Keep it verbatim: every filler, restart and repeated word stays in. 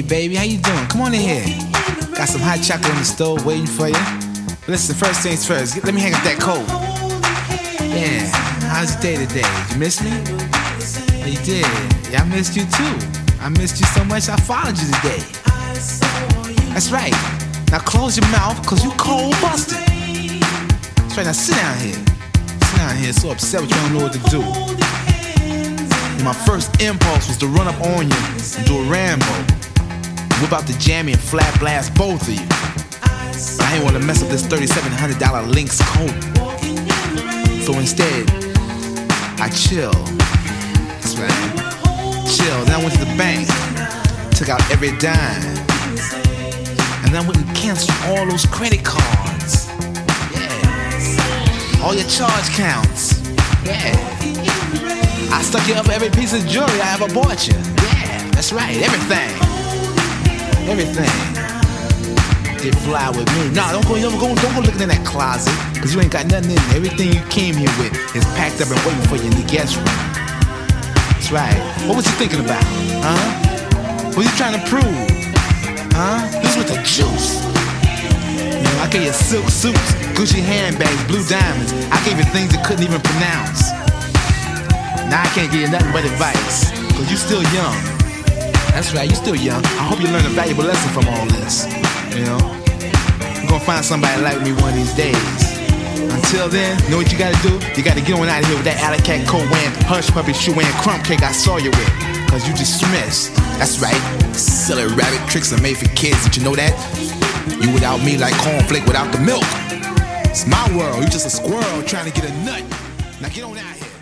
baby, how you doing? Come on in here. Got some hot chocolate on the stove waiting for you. But listen, first things first, let me hang up that coat. Yeah, how's your day today? Did you miss me? Oh, you did. Yeah, I missed you too. I missed you so much I followed you today. That's right. Now close your mouth, cause you cold busted. That's right, now sit down here. Sit down here, so upset with you, I don't know what to do. And my first impulse was to run up on you and do a Rambo. Whip out the jammy and flat blast both of you. I ain't wanna mess up this thirty-seven hundred dollar Lynx coat. So instead, I chill. That's right. Chill. Then I went to the bank, took out every dime, and then I went and canceled all those credit cards. Yeah. All your charge counts. Yeah. I stuck you up every piece of jewelry I ever bought you. Yeah, that's right. Everything. Everything. Did fly with me. Nah, don't go, don't go, don't go looking in that closet, cause you ain't got nothing in there. Everything you came here with is packed up and waiting for you in the guest room. That's right. What was you thinking about? Huh? What you trying to prove? Huh? This was the juice. You know, I gave you silk suits, Gucci handbags, blue diamonds. I gave you things you couldn't even pronounce. Now I can't give you nothing but advice, cause you still young. That's right, you still young. I hope you learn a valuable lesson from all this. You know, you're gonna find somebody like me one of these days. Until then, you know what you gotta do? You gotta get on out of here with that alley cat coat wearing, hush puppy shoe wearing, crumb cake I saw you with. Cause you dismissed. That's right. Silly rabbit tricks are made for kids. Did you know that? You without me like cornflake without the milk. It's my world. You just a squirrel trying to get a nut. Now get on out of here.